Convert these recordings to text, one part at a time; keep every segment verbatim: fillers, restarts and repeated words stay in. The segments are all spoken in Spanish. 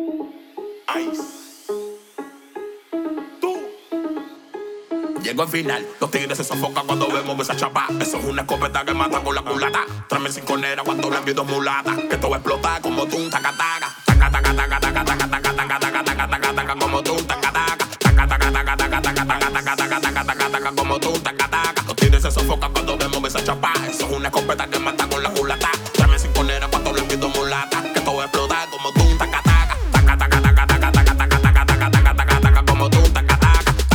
Llego al final, los tigres se sofocan cuando vemos esa chapa. Eso es una escopeta que mata con la culata. Tráeme cinconera cuando le envío dos mulatas. Que todo va a explotar como tú, un taca taca. Taca taca taca taca taca taca taca taca taca taca taca como tú, un taca taca. Taca taca taca taca taca taca taca taca taca taca taca como tú, un taca taca. Los tigres se sofocan cuando vemos esa chapa. Eso es una escopeta que mata con la culata. Tráeme cinconera cuando le envío dos mulatas. Que todo va a explotar como tú, un taca taca. Taca taca taca taca taca taca taca taca taca taca taca como tú, un taca taca.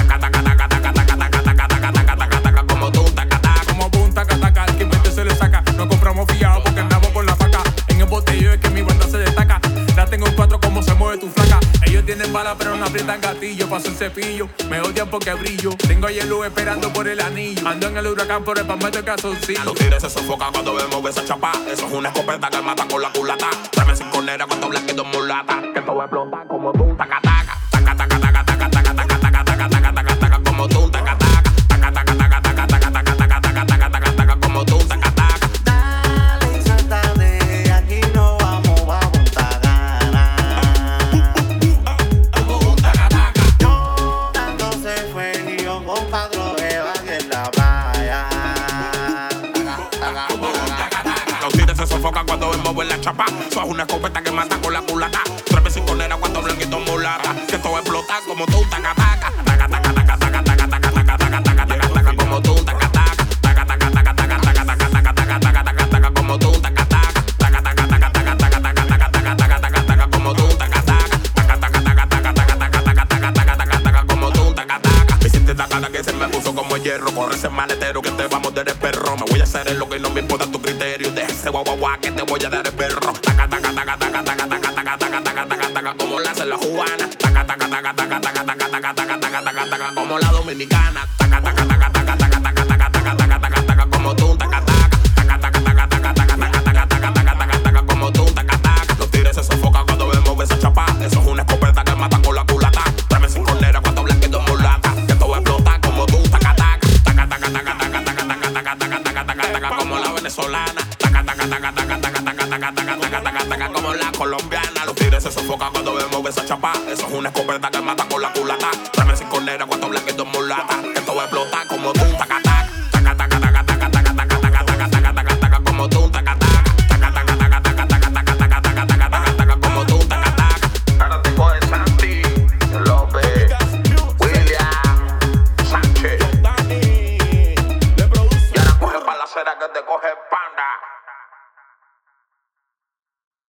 Tienen bala pero no aprietan gatillo. Paso el cepillo, me odian porque brillo. Tengo a Yelu esperando por el anillo. Ando en el huracán por el palmeto de calzoncillo. Los tigres se sofocan cuando vemos esa chapa. Eso es una escopeta que mata con la culata. Tráeme cinconera cuando blanquito mulata. Que todo va a explotar como tú, taca taca. Taca taca taca taca taca taca taca taca taca taca taca como tú, taca taca. Taca taca taca taca taca taca taca taca taca taca taca como tú, taca taca. Dale y suéltate, aquí no vamos, vamos a ganar. Los tigres se sofocan cuando vemos en la chapa. Eso es una escopeta que mata con la culata. Tráeme cinconera cuando blanquito mulata. Que todo va a explotar como tú, taca taca. Taca taca taca taca taca taca taca taca taca taca taca como tú, taca taca. Taca taca taca taca taca taca taca taca taca taca taca como tú, taca taca. Taca taca taca taca taca taca taca taca taca taca taca como tú, taca taca. Taca taca taca taca taca taca taca taca taca taca taca como tú, taca taca. Me sientes tacada que se me puso como hierro. Corre ese maletero que te vamos a dar el perro. Me voy a hacer en lo que no me importa tu criterio. Deja ese guau guau guau que te voy a dar el perro. Taca taca taca taca taca taca taca taca taca taca taca como la hace la cubana. Taca taca taca taca taca taca taca taca taca taca taca como la dominicana. Taca taca taca taca taca taca taca taca taca taca taca como tú, taca taca. Taca taca taca taca taca taca taca taca taca taca taca como tú, taca taca. Los tigres se sofocan cuando vemos esa chapa. Eso es una escopeta que mata con la culata. Tráeme cinconera cuando blanquito mulata. Que todo va a explotar como tú, taca taca. Taca taca taca taca taca taca taca taca taca taca taca como la venezolana. Taca taca taca taca taca taca taca taca taca taca taca como la colombiana. Los tigres se sofocan cuando vemos esa chapa. Eso es una escopeta que mata con la culata.